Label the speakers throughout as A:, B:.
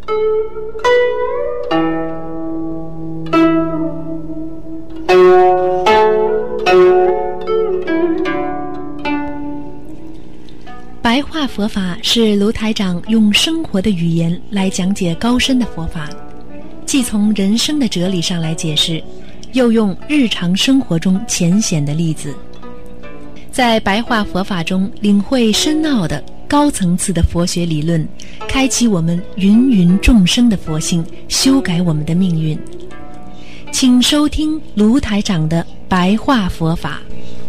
A: 白话佛法是卢台长用生活的语言来讲解高深的佛法，既从人生的哲理上来解释，又用日常生活中浅显的例子，在白话佛法中领会深奥的高层次的佛学理论，开启我们芸芸众生的佛性，修改我们的命运。请收听卢台长的白话佛法。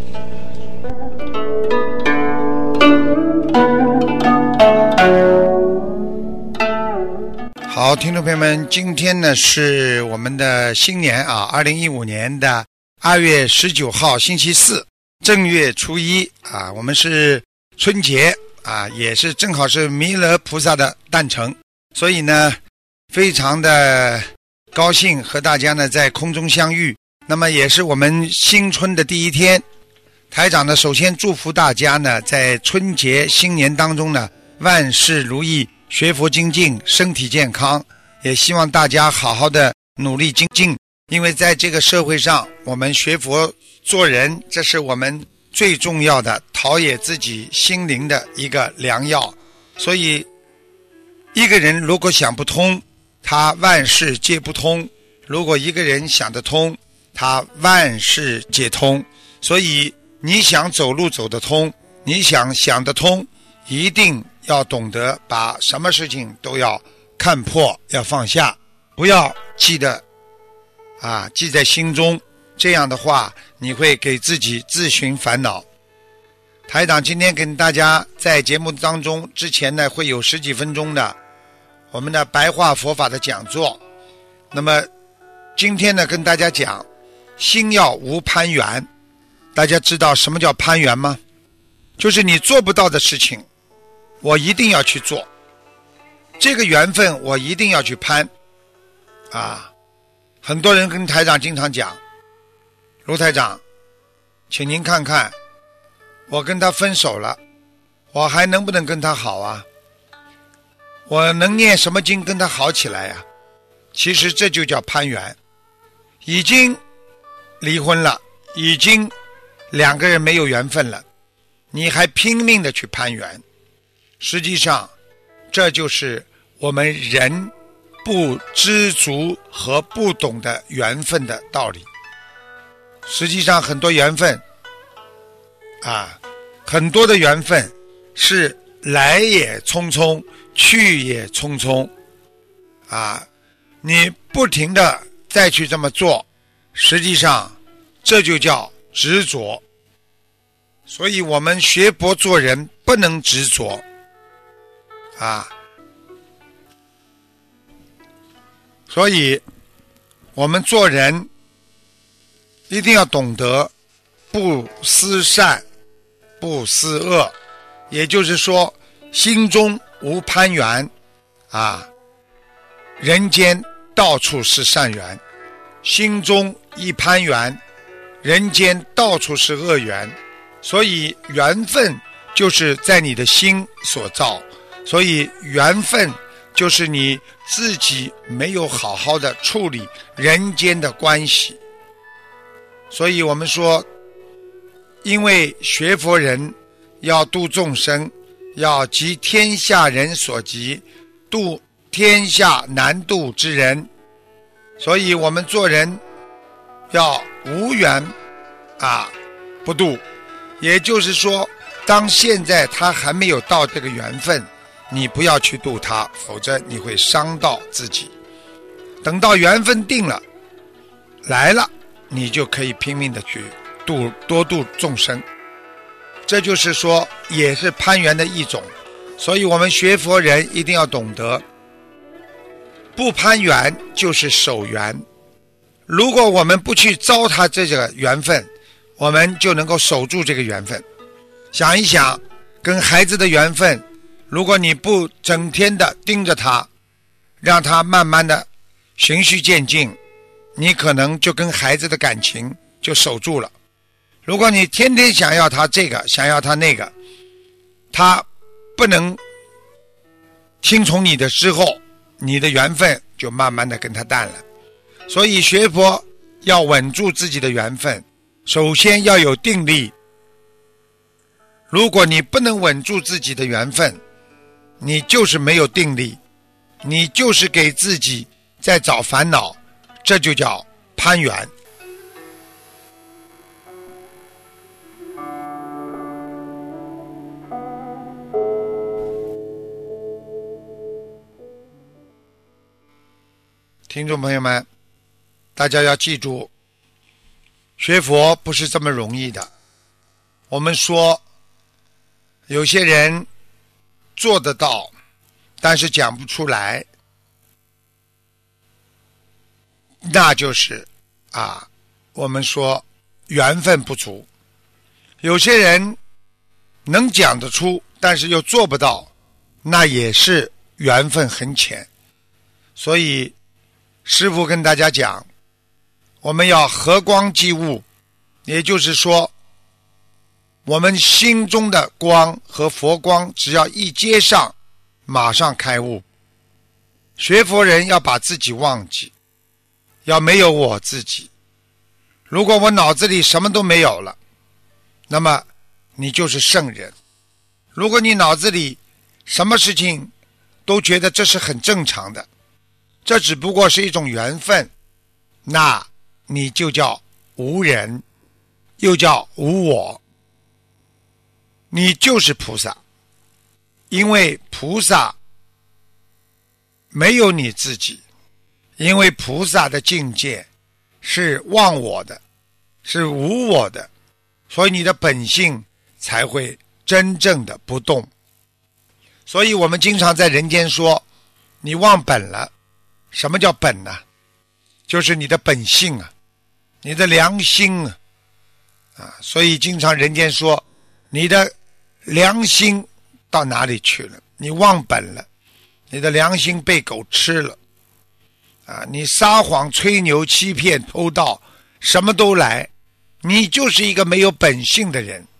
B: 好，听众朋友们，今天呢是我们的新年啊，2015年的2月19号星期四，正月初一啊，我们是春节啊，也是正好是弥勒菩萨的诞辰，所以呢非常的高兴和大家呢在空中相遇。那么也是我们新春的第一天，台长呢首先祝福大家呢在春节新年当中呢万事如意，学佛精进，身体健康，也希望大家好好的努力精进，因为在这个社会上，我们学佛做人，这是我们最重要的陶冶自己心灵的一个良药。所以一个人如果想不通，他万事皆不通；如果一个人想得通，他万事皆通。所以你想走路走得通，你想得通，一定要懂得把什么事情都要看破，要放下，不要记在心中，这样的话你会给自己自寻烦恼。台长今天跟大家在节目当中之前呢会有10几分钟的我们的白话佛法的讲座。那么今天呢跟大家讲心要无攀缘。大家知道什么叫攀缘吗？就是你做不到的事情我一定要去做，这个缘分我一定要去攀啊！很多人跟台长经常讲，卢台长请您看看，我跟他分手了，我还能不能跟他好啊？我能念什么经跟他好起来啊？其实这就叫攀缘。已经离婚了，已经两个人没有缘分了，你还拼命的去攀缘，实际上这就是我们人不知足和不懂得缘分的道理。实际上很多缘分很多的缘分是来也匆匆，去也匆匆你不停的再去这么做，实际上这就叫执着。所以我们学佛做人不能执着所以我们做人一定要懂得不思善不思恶，也就是说心中无攀缘人间到处是善缘，心中一攀缘，人间到处是恶缘。所以缘分就是在你的心所造，所以缘分就是你自己没有好好的处理人间的关系。所以我们说，因为学佛人要度众生，要急天下人所急，度天下难度之人，所以我们做人要无缘不度。也就是说，当现在他还没有到这个缘分，你不要去度他，否则你会伤到自己。等到缘分定了来了，你就可以拼命的去多度众生。这就是说也是攀缘的一种。所以我们学佛人一定要懂得，不攀缘就是守缘。如果我们不去糟蹋这个缘分，我们就能够守住这个缘分。想一想，跟孩子的缘分，如果你不整天的盯着他，让他慢慢的循序渐进，你可能就跟孩子的感情就守住了。如果你天天想要他这个，想要他那个，他不能听从你的之后， 你的缘分就慢慢的跟他淡了。所以学佛要稳住自己的缘分，首先要有定力。如果你不能稳住自己的缘分，你就是没有定力，你就是给自己在找烦恼，这就叫攀缘。听众朋友们，大家要记住，学佛不是这么容易的。我们说有些人做得到，但是讲不出来，那就是我们说缘分不足。有些人能讲得出，但是又做不到，那也是缘分很浅。所以师父跟大家讲，我们要和光即悟，也就是说我们心中的光和佛光只要一接上，马上开悟。学佛人要把自己忘记，要没有我自己。如果我脑子里什么都没有了，那么你就是圣人。如果你脑子里什么事情都觉得这是很正常的，这只不过是一种缘分，那你就叫无人，又叫无我，你就是菩萨。因为菩萨没有你自己，因为菩萨的境界是忘我的，是无我的，所以你的本性才会真正的不动。所以我们经常在人间说你忘本了。什么叫本呢？就是你的本性啊，你的良心所以经常人间说你的良心到哪里去了？你忘本了，你的良心被狗吃了你撒谎吹牛欺骗偷盗什么都来，你就是一个没有本性的人。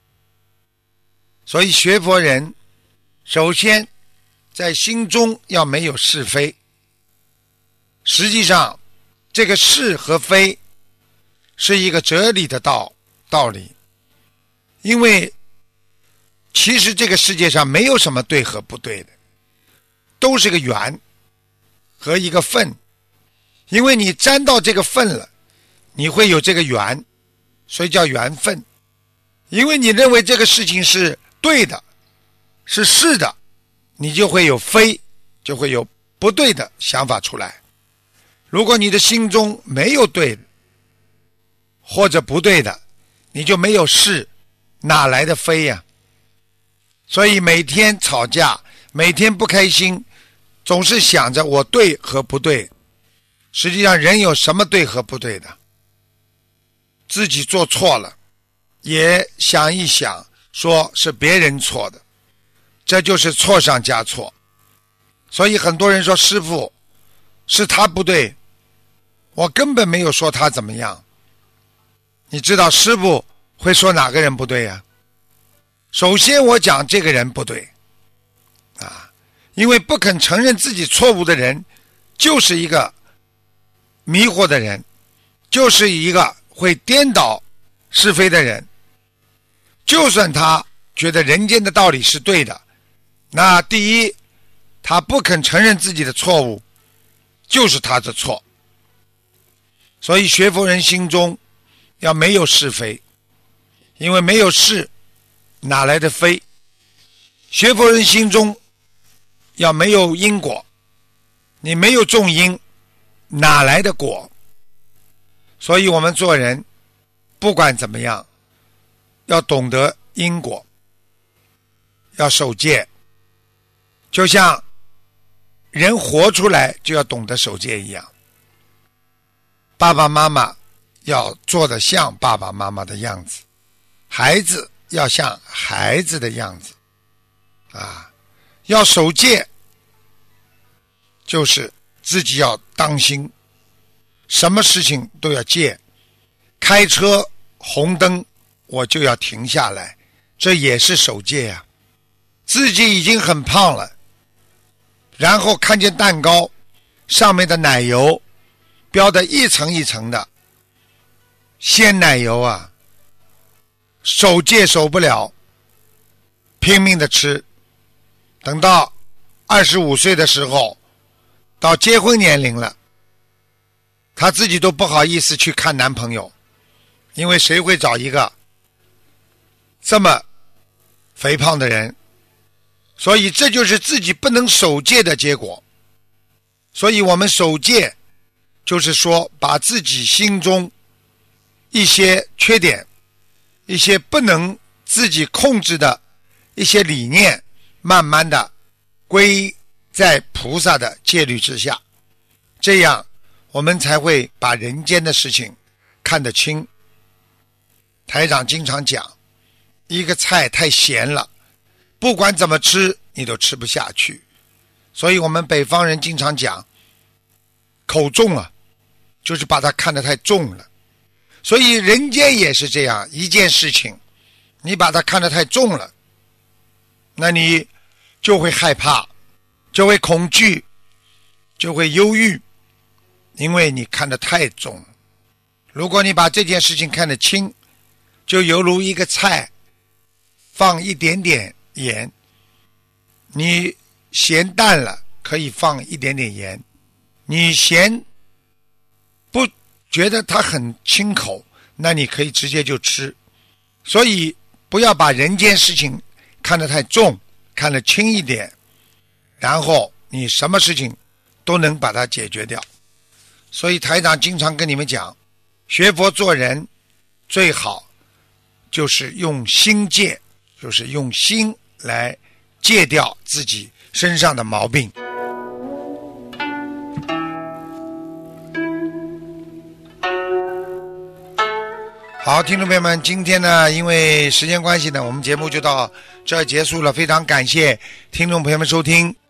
B: 所以学佛人首先在心中要没有是非。实际上这个是和非是一个哲理的道理，因为其实这个世界上没有什么对和不对的，都是个缘和一个分。因为你沾到这个分了，你会有这个缘，所以叫缘分。因为你认为这个事情是对的，是是的，你就会有非，就会有不对的想法出来。如果你的心中没有对的或者不对的，你就没有是，哪来的非呀？所以每天吵架，每天不开心，总是想着我对和不对。实际上人有什么对和不对的？自己做错了也想一想，说是别人错的，这就是错上加错。所以很多人说师父是他不对，我根本没有说他怎么样。你知道师父会说哪个人不对呀？首先我讲这个人不对因为不肯承认自己错误的人就是一个迷惑的人，就是一个会颠倒是非的人。就算他觉得人间的道理是对的，那第一他不肯承认自己的错误，就是他的错。所以学佛人心中要没有是非，因为没有是哪来的非？学佛人心中要没有因果，你没有种因哪来的果？所以我们做人不管怎么样要懂得因果，要守戒。就像人活出来就要懂得守戒一样，爸爸妈妈要做得像爸爸妈妈的样子，孩子要像孩子的样子要守戒，就是自己要当心，什么事情都要戒。开车红灯我就要停下来，这也是守戒自己已经很胖了， 然后看见蛋糕上面的奶油标的一层一层的鲜奶油啊，守戒守不了，拼命的吃，等到25岁的时候，到结婚年龄了，她自己都不好意思去看男朋友，因为谁会找一个这么肥胖的人？所以这就是自己不能守戒的结果。所以我们守戒就是说，把自己心中一些缺点，一些不能自己控制的一些理念，慢慢的归在菩萨的戒律之下，这样我们才会把人间的事情看得清。台长经常讲，一个菜太咸了，不管怎么吃你都吃不下去。所以我们北方人经常讲口重啊，就是把它看得太重了。所以人间也是这样，一件事情你把它看得太重了，那你就会害怕，就会恐惧，就会忧郁，因为你看得太重。如果你把这件事情看得轻，就犹如一个菜放一点点盐，你咸淡了可以放一点点盐，你咸不觉得它很清口，那你可以直接就吃。所以不要把人间事情看得太重，看得轻一点，然后你什么事情都能把它解决掉。所以台长经常跟你们讲，学佛做人最好就是用心戒，就是用心来戒掉自己身上的毛病。好，听众朋友们，今天呢，因为时间关系呢，我们节目就到这儿结束了。非常感谢听众朋友们收听。